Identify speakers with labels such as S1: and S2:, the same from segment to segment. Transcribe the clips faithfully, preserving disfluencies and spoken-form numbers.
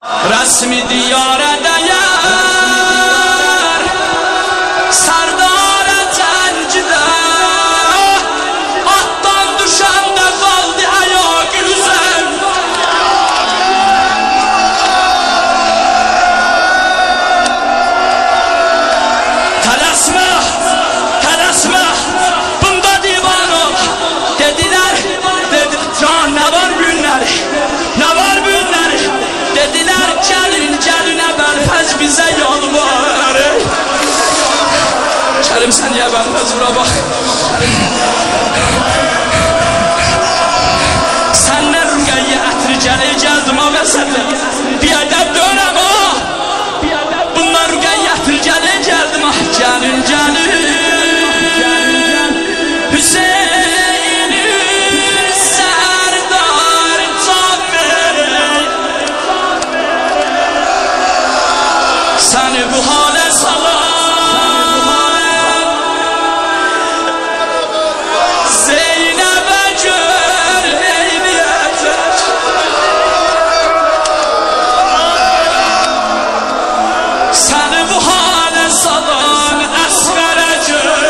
S1: Resmi diyarədə yar Sardara cəncidə Atdan düşəndə qaldı ayaq üzən Tələsmə, tələsmə Bunda divanıq Dedilər, dedi can nə var günləri Nə var günləri Dedilər gəlin, gəlin əbəlfəz bizə yalvar Kərim sən niyə əbəlfəz bura bax Səndən rüqəyyə ətri gəlir gəldim ha vəsətlə Biyədəb dönəm ha Bundan rüqəyyə ətri gəlir gəldim ha Gəlin, gəlin Hüseynin sərdar can verək Səni bu halə salan Zeynəbə gör eyləyəcək Səni bu halə salan Əsqərə gör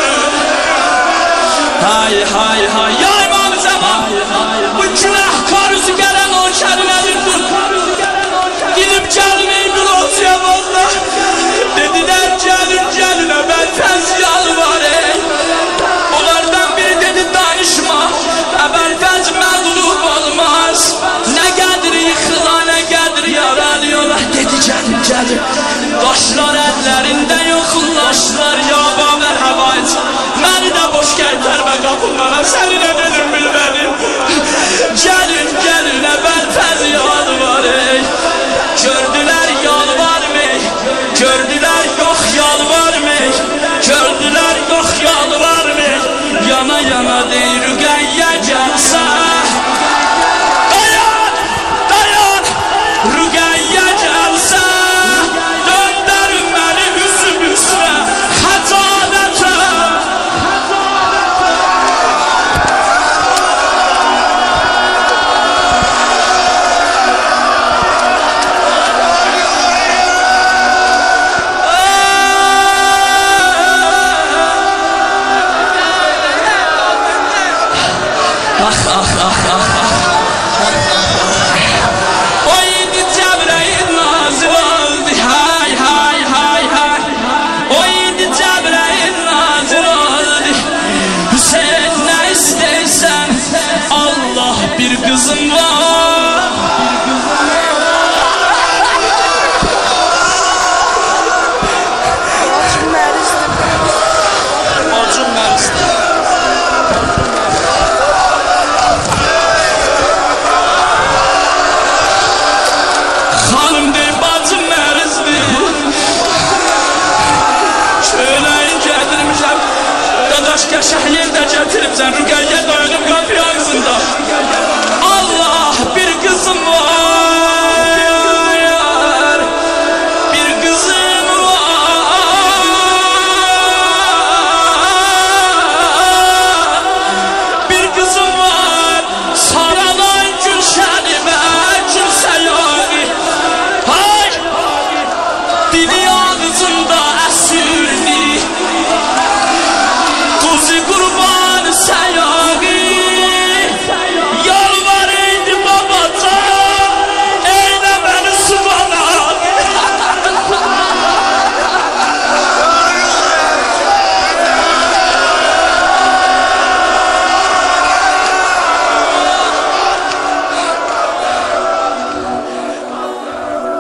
S1: Hay hay hay Ya İmam Zaman Bu günahkar üzü gələn o kəlimədir dur Gidib gəlməyin bir olsuya valla Dediler gəlin gəlin əbəlfəz yalvar ey Onlardan biri dedi danışma Əbəlfəz məğlub olmaz Nə qədri yıxıla nə qədri yaralıyorlar Dedi gəlin gəlin Qaşlar əllərində yoxullaşlar Yaba və həvayc Məni də boş qaytarma qapılmana Səni nə dedim bilmədim Gəlin gəlin əbəlfəz yalvar ey Gördülər yalvarmək Gördülər yox yalvarmək Gördülər yox yalvarmək Yana yana deyir Rüqəyyə gəlsə Dayan, dayan Rüqəyyə gəlsə Döndərin məni üzüm üstə Xəcanətə O idi Cəbrəil nazil oldu Hay hay hay hay O idi Cəbrəil nazil oldu Hüseyin nə istəysən Allah bir qızım var Acım məristir Xanım dey bacım mərizdir Şöyləyin gətirmişəm Dadaş qəşəh yerdə gətiribsən